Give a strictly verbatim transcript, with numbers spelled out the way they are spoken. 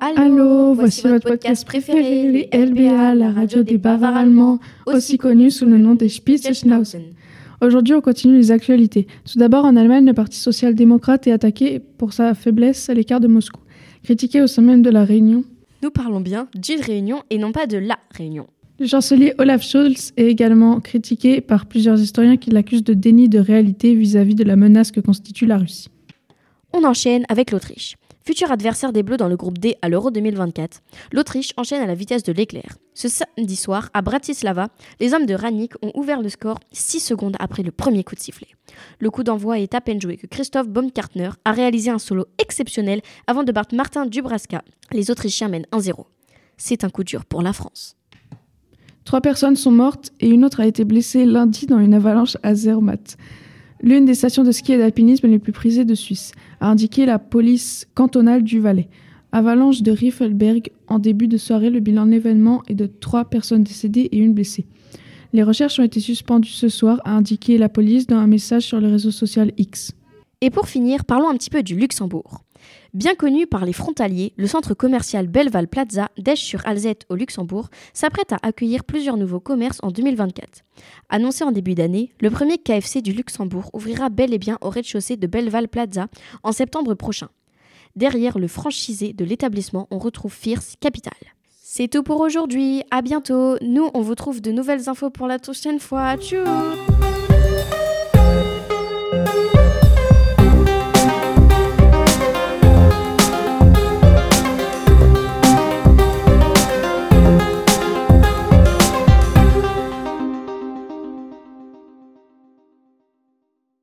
Allô, voici votre podcast préféré, les L B A, la radio des bavards allemands, aussi connue sous le nom des Spitzenschnauzen. Aujourd'hui, on continue les actualités. Tout d'abord, en Allemagne, le parti social-démocrate est attaqué pour sa faiblesse à l'écart de Moscou. Critiqué au sein même de la Réunion. Nous parlons bien d'une réunion et non pas de la Réunion. Le chancelier Olaf Scholz est également critiqué par plusieurs historiens qui l'accusent de déni de réalité vis-à-vis de la menace que constitue la Russie. On enchaîne avec l'Autriche. Futur adversaire des Bleus dans le groupe D à l'Euro deux mille vingt-quatre, l'Autriche enchaîne à la vitesse de l'éclair. Ce samedi soir, à Bratislava, les hommes de Rangnick ont ouvert le score six secondes après le premier coup de sifflet. Le coup d'envoi est à peine joué que Christoph Baumgartner a réalisé un solo exceptionnel avant de battre Martin Dubravka. Les Autrichiens mènent un zéro. C'est un coup dur pour la France. Trois personnes sont mortes et une autre a été blessée lundi dans une avalanche à Zermatt, l'une des stations de ski et d'alpinisme les plus prisées de Suisse, a indiqué la police cantonale du Valais. Avalanche de Riffelberg, en début de soirée, le bilan de l'événement est de trois personnes décédées et une blessée. Les recherches ont été suspendues ce soir, a indiqué la police dans un message sur le réseau social X. Et pour finir, parlons un petit peu du Luxembourg. Bien connu par les frontaliers, le centre commercial Belval Plaza d'Esch-sur-Alzette au Luxembourg s'apprête à accueillir plusieurs nouveaux commerces en deux mille vingt-quatre. Annoncé en début d'année, le premier K F C du Luxembourg ouvrira bel et bien au rez-de-chaussée de Belval Plaza en septembre prochain. Derrière le franchisé de l'établissement, on retrouve Fierce Capital. C'est tout pour aujourd'hui, à bientôt. Nous, on vous trouve de nouvelles infos pour la prochaine fois. Tchou!